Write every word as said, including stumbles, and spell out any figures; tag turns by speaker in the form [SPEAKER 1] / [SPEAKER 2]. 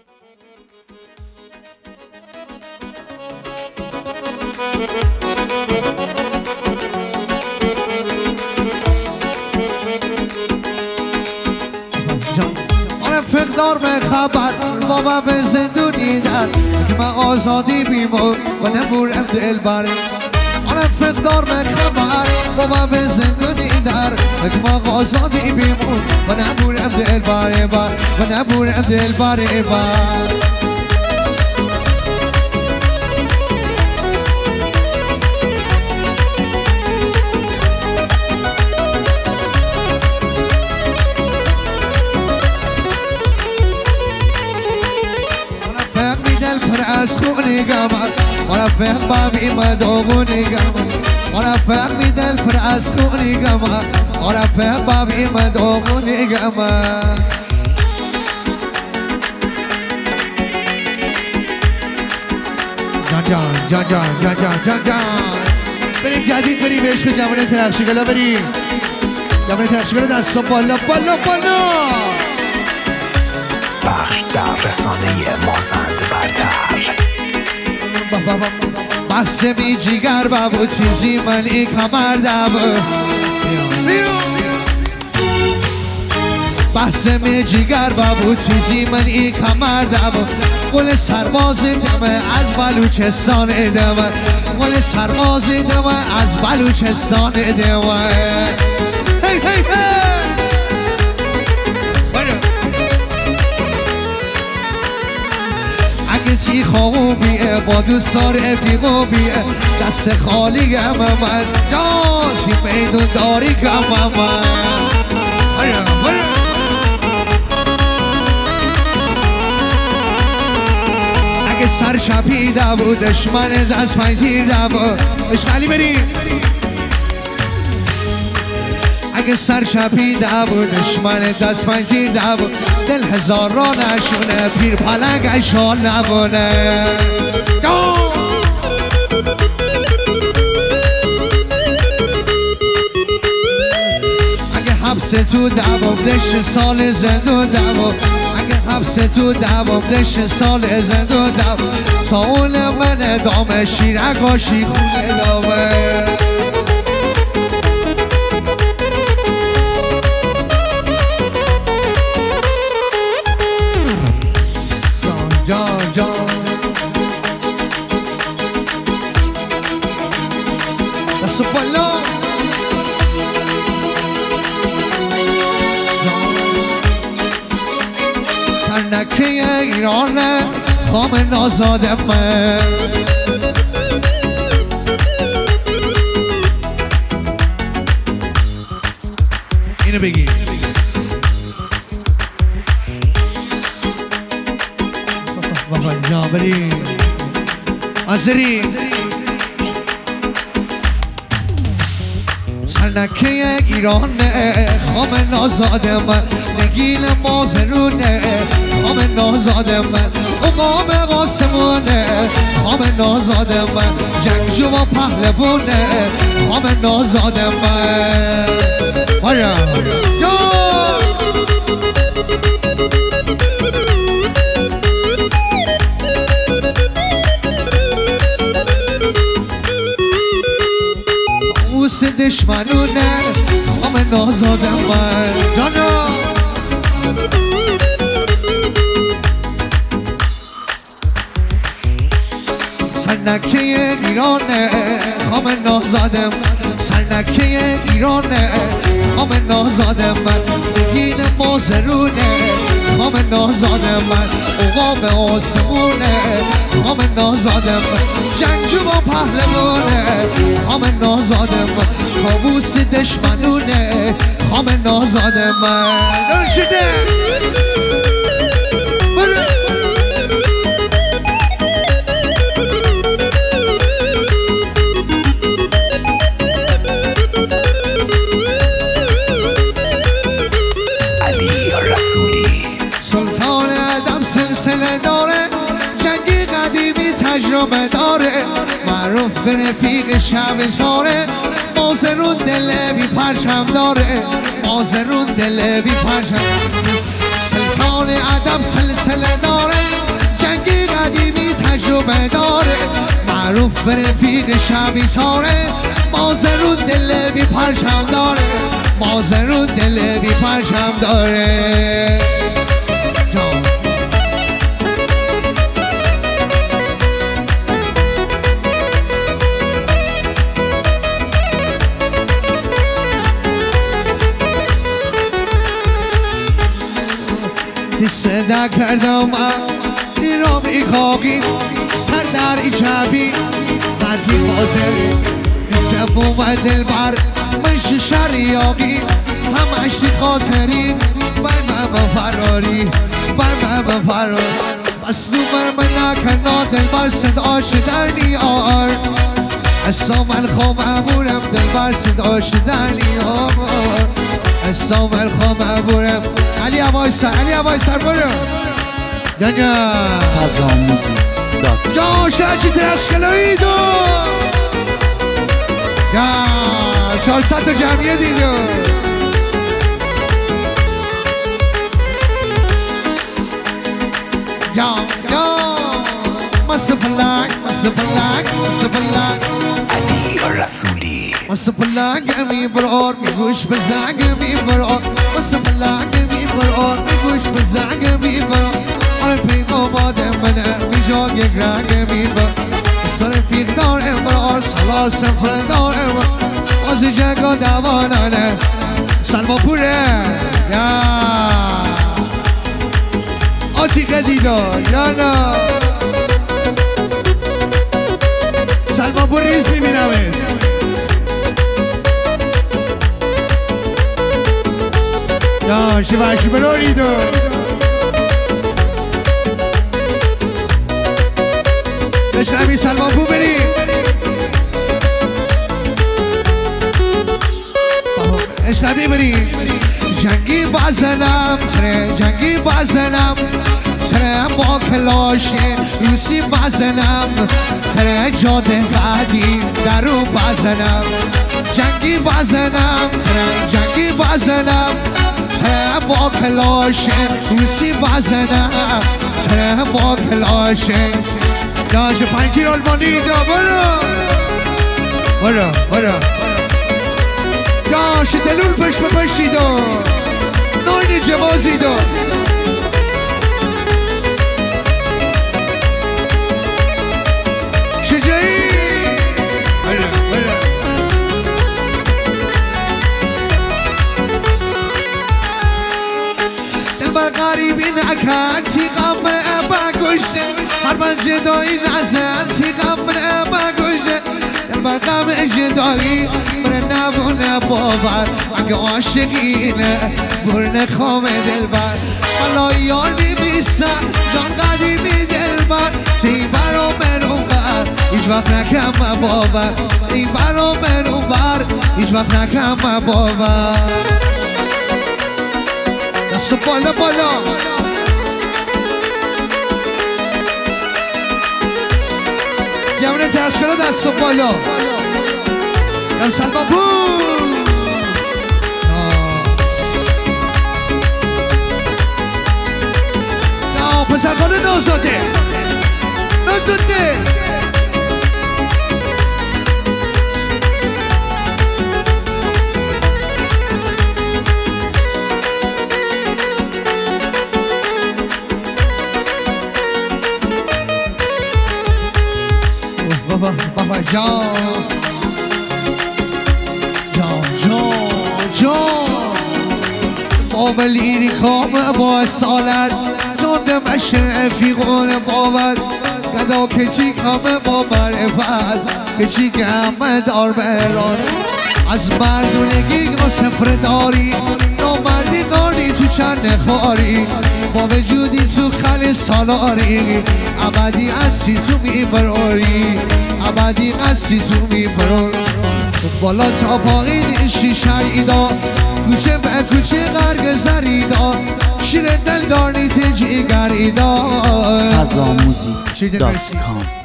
[SPEAKER 1] فقدار به خبر با من به زندونی در که من آزادی بیمون و نبورم دل بره. آنم فقدار به خبر با من به زندونی در که من آزادی بیمون و نبورم دل بره بر و نبورم دل بره بر. از خونی گمر ولا فهم بابی مدوغونی گمر ولا فهمی دل پر از خونی گمر ولا فهم بابی مدوغونی گمر. جان جان جان جان جان جان جان بریم جدید بریم به عشق جوانه ترخشیگلا بریم جوانه ترخشیگلا دستا بالا بالا بالا.
[SPEAKER 2] بخش در رسانه مازند برتر.
[SPEAKER 1] بحث می جیگر بابو چیزی من ای کمر دابو بحث می جیگر بابو چیزی من ای کمر دابو. گل سرباز دمه از بلوچستان دمه گل سرباز دمه از بلوچستان دمه. هی هی هی تی خوابیه با دوستار افیقوبیه دست خالی گم من جازی میدون داری گم من. اگه سر شپیده بود دشمن دست پنج تیرده بود اشغالی بریم. اگه سر شپیده بود دشمن دست پنج تیرده بود دل هزار را نشونه پیر پلنگ ایشان نبونه. اگه حبس تو دوام دشت سال زندون دوام اگه حبس تو دوام دشت سال زندون دوام ساول من دامه شیرگاشی خونه دامه. جان جان دست بالا سرنکه ایرانه خام نازاده من. اینو بگی بابا جان بریم آزریم. سرنکه ایرانه خام نازاده من نگیل مازرونه خام نازاده من اقام قاسمونه خام نازاده من جنگجو و پهلوونه خام نازاده من. آیا اوس دشمنونه خام نازاده من. جانا سرنکه ایرانه خام نازاده من سرنکه ایرانه خام نازاده من نگین مازرونه خام نازاده من اقام آسمونه خام نازاده من جنگجو با پهلوانه خام نازاده من کابوس دشمنونه خام نازاده من. نون شده سلطان ادم سلسله داره جنگی قدیمی تجربه داره معروف به رفیق شب زاره مازرون دل بی پرچم داره مازرون دل بی پرچم. سلطان ادم سلسله داره معروف به رفیق شبی تاره مازرون دل بی پرچم داره مازرون دل بی پرچم داره صدا کردم نیرام ای کاقی سر در ای چبی قطی بازری سبوم و دل بر منش شریاقی همش تی خاطری بای من فراری بای من فراری بس نومر من نکنا دل بر صداش در نیار اسام الخوام عبورم دل بر صداش در نیار اسام الخوام عبورم علی عوای سر علی عوای سر برو دنیا
[SPEAKER 2] فضا موزیک دات
[SPEAKER 1] جا شرچی تخشکلوی دو یا چهارصد تا جمعیه دیدو یا یا مصف فلک مصف فلک مصف فلک
[SPEAKER 2] علی رسولی
[SPEAKER 1] مصف فلک می برار می گوش به زنگ می برار مصف فلک می برار می گوش به زنگ می برار آره پیغام آدم منه می جا یک رنگ می برار سر فیق دارم برار سالار سفر دارم باز جنگا دوانانه سلما پوره یا آتیقه دیدا یا نه سلما پور ریز میبینمه یا شیفرشی برو ریدو بشنمی سلمان پور بریم عشقمی بریم جنگی بازنم تره جنگی بازنم تره با کلاشه روسی بازنم تره جاده قدیم درو بازنم جنگی بازنم تره جنگی بازنم تره با کلاشه روسی بازنم تره با کلاشه داش پنجی رول مانی دا برو برو برو داش دلول پش بپشی دا ناین جوازی دا شجایی برو برو دل بر غریبی نکن تی غم ابا گوشه هر من جدایی نزن تی غم ابا گوشه دل بر غم جدایی بر نبونه باور اگه عاشقینه برنه خام دل بر حالا یار میبیسن جان قدیمی دل بر تی برا منو بر هیچ وقت نکم باور تی برا منو بر هیچ وقت نکم باور دست بالا بالا جمعه ترشکلا دست بالا یم سلمان پور نه پسرخانه نازاده نازاده بابا بابا جان جان جان جان بابا لیری کام با سالت جاندم اشرع فی قول باور گدا کچی کام با معرفت کچی کم دار بران از مردونگی گا سفر داری نامردی ناری تو چند خاری با وجودی تو خل سالاری ابدی اصی تو میبراری ابدی اصی تو میبراری بالا تا پایین شیشه ایدا کوچه به کوچه غرق زریدا شیر دل دارنی تجی گریدا
[SPEAKER 2] فضا موزیک دات کام